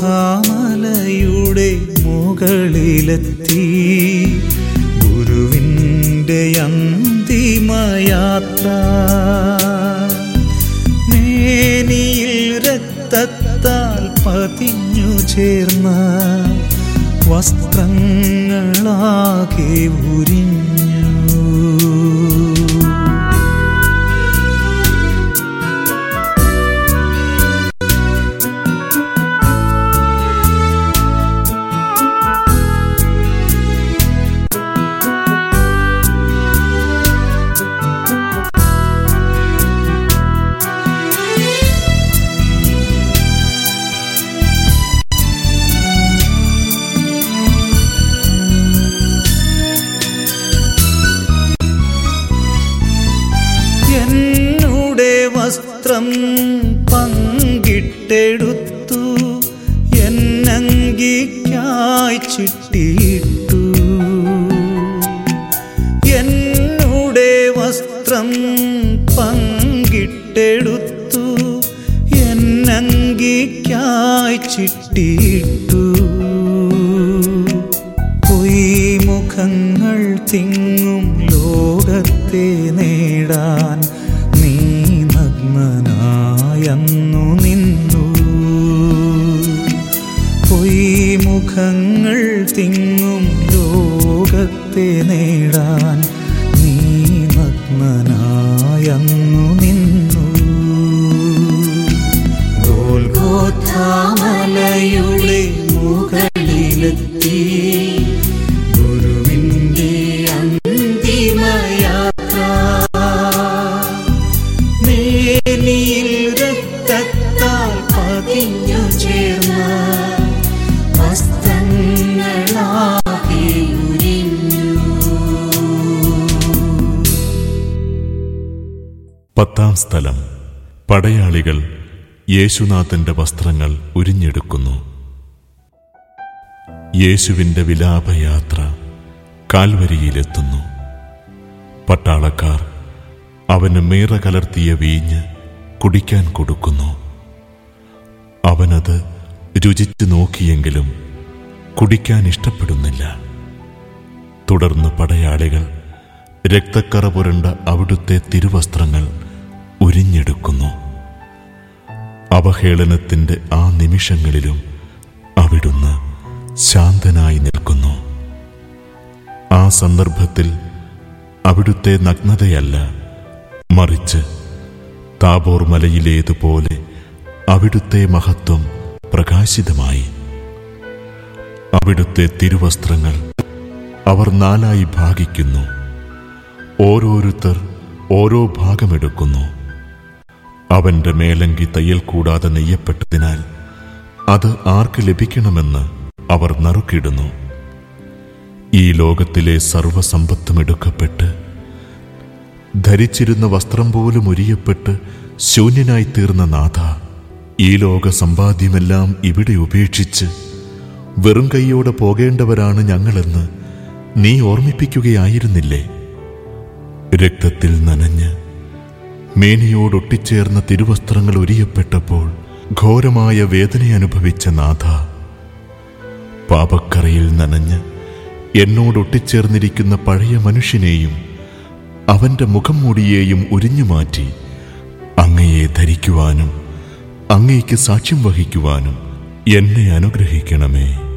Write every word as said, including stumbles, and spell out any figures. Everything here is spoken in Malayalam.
ഗോൽഗോഥാമലയുടെ മുകളിലെത്തി ഗുരുവിൻ്റെ അന്തിമയാത്ര. മേനിയിൽ രക്തത്താൽ പതിഞ്ഞു ചേർന്ന വസ്ത്രങ്ങളാകെ ഉരിഞ്ഞു. വസ്ത്രം പങ്കിട്ടെടുത്തു, എന്നങ്കിക്കായി ചിട്ടിയിട്ടു. എന്നുടെ വസ്ത്രം പങ്കിട്ടെടുത്തു, എന്നങ്കിക്കായി ചിട്ടിയിട്ടു. പൊയ്മുഖങ്ങൾ തിങ്ങും ലോകത്തെ നേടാൻ നീ നഗ്നനായന്നു നിന്നു. പൊയ്മുഖങ്ങൾ തിങ്ങും ലോകത്തെ നേടാൻ നീ നഗ്നനായന്നു നിന്നു. ഗോൽഗോഥാമലയുടെ മുകളിലെത്തി ഗുരുവിൻ്റെ അന്തിമയാത്ര. മേനിയിൽ രക്തത്താൽ പതിഞ്ഞു ചേർന്ന വസ്ത്രങ്ങളാകെ ഉരിഞ്ഞു. പത്താം സ്ഥലം. പടയാളികൾ യേശുനാഥന്റെ വസ്ത്രങ്ങൾ ഉരിഞ്ഞെടുക്കുന്നു. യേശുവിന്റെ വിലാപയാത്ര കാൽവരിയിലെത്തുന്നു. പട്ടാളക്കാർ അവന് മീറ കലർത്തിയ വീഞ്ഞ് കുടിക്കാൻ കൊടുക്കുന്നു. അവനത് രുചിച്ചു നോക്കിയെങ്കിലും കുടിക്കാൻ ഇഷ്ടപ്പെടുന്നില്ല. തുടർന്ന് പടയാളികൾ രക്തക്കറ പുരണ്ട അവിടുത്തെ തിരുവസ്ത്രങ്ങൾ ഉരിഞ്ഞെടുക്കുന്നു. അവഹേളനത്തിന്റെ ആ നിമിഷങ്ങളിലും അവിടുന്ന് ശാന്തനായി നിൽക്കുന്നു. ആ സന്ദർഭത്തിൽ അവിടുത്തെ നഗ്നതയല്ല, മറിച്ച് താബോർ മലയിലേതുപോലെ അവിടുത്തെ മഹത്വം പ്രകാശിതമായി. അവിടുത്തെ തിരുവസ്ത്രങ്ങൾ അവർ നാലായി ഭാഗിക്കുന്നു. ഓരോരുത്തർ ഓരോ ഭാഗമെടുക്കുന്നു. അവന്റെ മേലങ്കി തയ്യൽ കൂടാതെ നെയ്യപ്പെട്ടതിനാൽ അത് ആർക്ക് ലഭിക്കണമെന്ന് അവർ നറുക്കിടുന്നു. ഈ ലോകത്തിലെ സർവസമ്പത്തും എടുക്കപ്പെട്ട് ധരിച്ചിരുന്ന വസ്ത്രം പോലും ഉരിയപ്പെട്ട് ശൂന്യനായി തീർന്ന നാഥ, ഈ ലോക സമ്പാദ്യമെല്ലാം ഇവിടെ ഉപേക്ഷിച്ച് വെറും കൈയോടെ പോകേണ്ടവരാണ് ഞങ്ങളെന്ന് നീ ഓർമ്മിപ്പിക്കുകയായിരുന്നില്ലേ? രക്തത്തിൽ നനഞ്ഞ് മേനിയോടൊട്ടിച്ചേർന്ന തിരുവസ്ത്രങ്ങൾ ഉരിയപ്പെട്ടപ്പോൾ ഘോരമായ വേദന അനുഭവിച്ച നാഥ, പാപക്കറയിൽ നനഞ്ഞ് എന്നോടൊട്ടിച്ചേർന്നിരിക്കുന്ന പഴയ മനുഷ്യനെയും അവന്റെ മുഖം മൂടിയെയും ഉരിഞ്ഞുമാറ്റി അങ്ങയെ ധരിക്കുവാനും അങ്ങയ്ക്ക് സാക്ഷ്യം വഹിക്കുവാനും എന്നെ അനുഗ്രഹിക്കണമേ.